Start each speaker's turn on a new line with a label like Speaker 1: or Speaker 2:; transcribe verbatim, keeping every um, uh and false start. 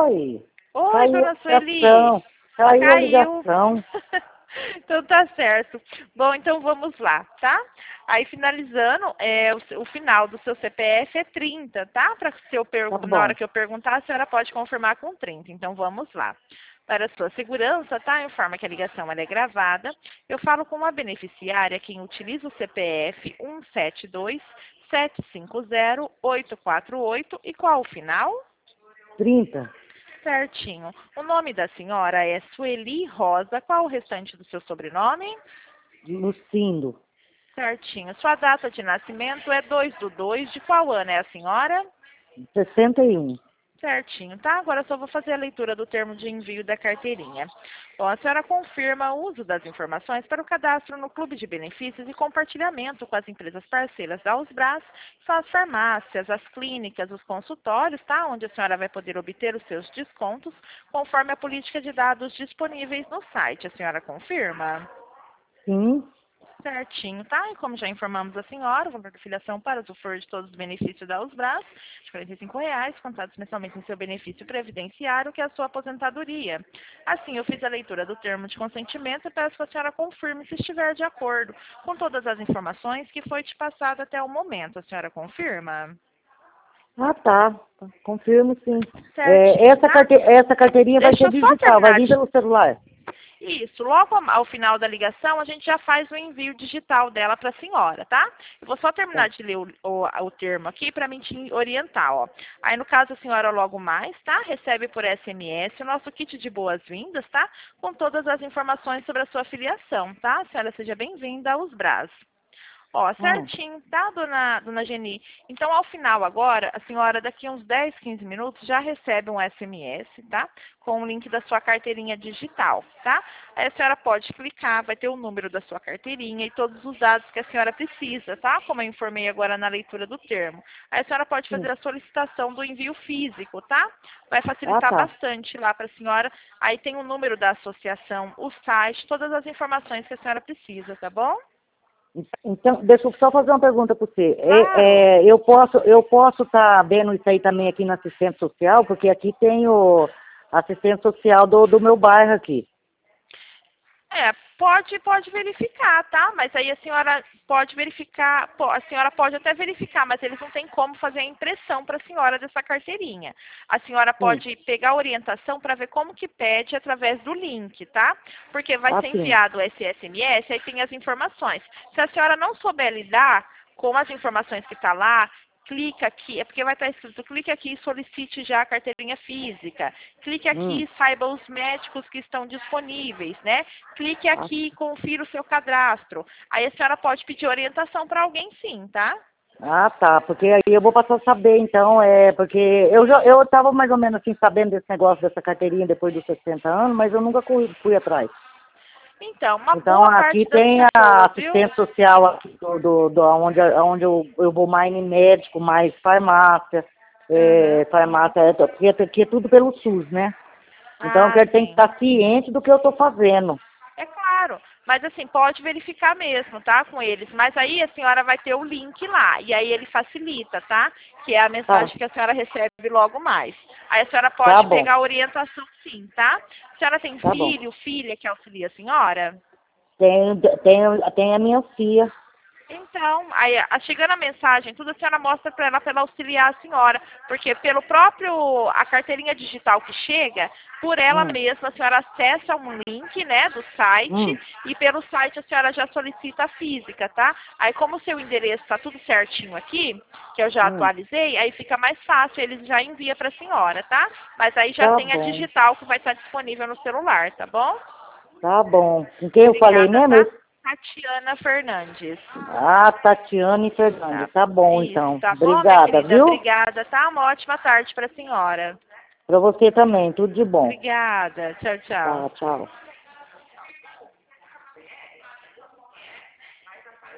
Speaker 1: Oi.
Speaker 2: Oi,
Speaker 1: Caiu
Speaker 2: dona
Speaker 1: a
Speaker 2: Sueli.
Speaker 1: ligação. Caiu a
Speaker 2: Caiu.
Speaker 1: ligação.
Speaker 2: Então tá certo. Bom, então vamos lá, tá? Aí finalizando, é, o, o final do seu C P F é trinta, tá? Pra se eu
Speaker 1: Tá
Speaker 2: pergu- na
Speaker 1: bom.
Speaker 2: hora que eu perguntar, a senhora pode confirmar com trinta. Então vamos lá. Para sua segurança, tá? Informa que a ligação ela é gravada. Eu falo com uma beneficiária quem utiliza o C P F um sete dois sete cinco zero oito quatro oito e qual o final?
Speaker 1: trinta.
Speaker 2: Certinho. O nome da senhora é Sueli Rosa. Qual o restante do seu sobrenome?
Speaker 1: Lucindo.
Speaker 2: Certinho. Sua data de nascimento é dois do dois. De qual ano é a senhora?
Speaker 1: sessenta e um.
Speaker 2: Certinho, tá? Agora eu só vou fazer a leitura do termo de envio da carteirinha. Bom, a senhora confirma o uso das informações para o cadastro no Clube de Benefícios e compartilhamento com as empresas parceiras da Usbras, que são as farmácias, as clínicas, os consultórios, tá? Onde a senhora vai poder obter os seus descontos conforme a política de dados disponíveis no site. A senhora confirma?
Speaker 1: Sim.
Speaker 2: Certinho, tá? E como já informamos a senhora, o valor da filiação para usufruir de todos os benefícios da Usbras, de quarenta e cinco reais, contados mensalmente em seu benefício previdenciário, que é a sua aposentadoria. Assim, eu fiz a leitura do termo de consentimento e peço que a senhora confirme se estiver de acordo com todas as informações que foi te passado até o momento. A senhora confirma?
Speaker 1: Ah, tá. Confirmo, sim. É,
Speaker 2: Certinho,
Speaker 1: essa,
Speaker 2: tá?
Speaker 1: carte... essa carteirinha vai
Speaker 2: Deixa
Speaker 1: ser
Speaker 2: eu só
Speaker 1: digital, vai
Speaker 2: terminar
Speaker 1: vir
Speaker 2: de
Speaker 1: pelo celular.
Speaker 2: Isso, logo ao final da ligação, a gente já faz o envio digital dela para a senhora, tá? Eu vou só terminar
Speaker 1: Tá.
Speaker 2: de ler o, o, o termo aqui para mim te orientar, ó. Aí, no caso, a senhora logo mais, tá? Recebe por S M S o nosso kit de boas-vindas, tá? Com todas as informações sobre a sua filiação, tá? A senhora seja bem-vinda aos Brás. Ó,
Speaker 1: Hum.
Speaker 2: certinho, tá, dona, dona Geni? Então, ao final agora, a senhora daqui uns dez, quinze minutos já recebe um S M S, tá? Com o link da sua carteirinha digital, tá? Aí a senhora pode clicar, vai ter o número da sua carteirinha e todos os dados que a senhora precisa, tá? Como eu informei agora na leitura do termo. Aí a senhora pode
Speaker 1: Sim.
Speaker 2: fazer a solicitação do envio físico, tá? Vai
Speaker 1: Ah,
Speaker 2: facilitar
Speaker 1: tá.
Speaker 2: bastante lá para a senhora. Aí tem o número da associação, o site, todas as informações que a senhora precisa, tá bom?
Speaker 1: Então, deixa eu só fazer uma pergunta para você. É,
Speaker 2: Claro.
Speaker 1: é, eu posso eu posso estar vendo isso aí também aqui na assistente social, porque aqui tem o assistente social do, do meu bairro aqui.
Speaker 2: É, pode, pode verificar, tá? Mas aí a senhora pode verificar, po- a senhora pode até verificar, mas eles não têm como fazer a impressão para a senhora dessa carteirinha. A senhora
Speaker 1: Sim.
Speaker 2: pode pegar a orientação para ver como que pede através do link, tá? Porque vai
Speaker 1: Ah,
Speaker 2: ser
Speaker 1: sim.
Speaker 2: enviado esse S M S, aí tem as informações. Se a senhora não souber lidar com as informações que está lá, clica aqui, é porque vai estar escrito, clique aqui e solicite já a carteirinha física. Clique aqui
Speaker 1: Hum.
Speaker 2: e saiba os médicos que estão disponíveis, né? Clique
Speaker 1: Ah,
Speaker 2: aqui e confira o seu cadastro. Aí a senhora pode pedir orientação para alguém sim, tá?
Speaker 1: ah, tá. Porque aí eu vou passar a saber, então, é, porque eu já eu estava mais ou menos assim sabendo desse negócio dessa carteirinha depois dos sessenta anos, mas eu nunca fui, fui atrás.
Speaker 2: Então, uma
Speaker 1: Então
Speaker 2: boa
Speaker 1: aqui
Speaker 2: parte das
Speaker 1: tem a
Speaker 2: pessoas, viu?
Speaker 1: assistente social aqui do, do, do onde, onde eu, eu vou mais em médico, mais farmácia,
Speaker 2: Uhum.
Speaker 1: é, farmácia, é, porque aqui é tudo pelo SUS, né? Então eu
Speaker 2: Ah,
Speaker 1: quero ter que
Speaker 2: sim.
Speaker 1: estar ciente do que eu estou fazendo.
Speaker 2: É claro, mas assim, pode verificar mesmo, tá, com eles. Mas aí a senhora vai ter o link lá, e aí ele facilita, tá? Que é a
Speaker 1: Tá,
Speaker 2: mensagem que a senhora recebe logo mais. Aí a senhora
Speaker 1: tá
Speaker 2: pode
Speaker 1: bom,
Speaker 2: pegar a orientação sim, tá? A senhora tem
Speaker 1: tá bom.
Speaker 2: filho, filha que auxilia a senhora?
Speaker 1: Tem, tem, tem a minha filha.
Speaker 2: Então, aí, a- chegando a mensagem, tudo a senhora mostra para ela para ela auxiliar a senhora, porque pelo próprio, a carteirinha digital que chega, por ela
Speaker 1: Hum,
Speaker 2: mesma a senhora acessa um link, né, do site,
Speaker 1: hum,
Speaker 2: e pelo site a senhora já solicita a física, tá? Aí como o seu endereço está tudo certinho aqui, que eu já
Speaker 1: hum,
Speaker 2: atualizei, aí fica mais fácil, eles já enviam para a senhora, tá? Mas aí já
Speaker 1: tá
Speaker 2: tem a
Speaker 1: bom,
Speaker 2: digital que vai estar disponível no celular, tá bom?
Speaker 1: tá bom. Com quem eu falei
Speaker 2: Obrigada,
Speaker 1: mesmo?
Speaker 2: tá?
Speaker 1: Eu-
Speaker 2: Tatiana Fernandes.
Speaker 1: Ah, Tatiane
Speaker 2: Tá.
Speaker 1: Fernandes. Tá bom,
Speaker 2: Isso,
Speaker 1: então.
Speaker 2: tá bom, minha
Speaker 1: Obrigada,
Speaker 2: querida?
Speaker 1: viu?
Speaker 2: Obrigada, tá? Uma ótima tarde para a senhora.
Speaker 1: Pra você também. Tudo de bom.
Speaker 2: Obrigada. Tchau, tchau.
Speaker 1: Tá, tchau.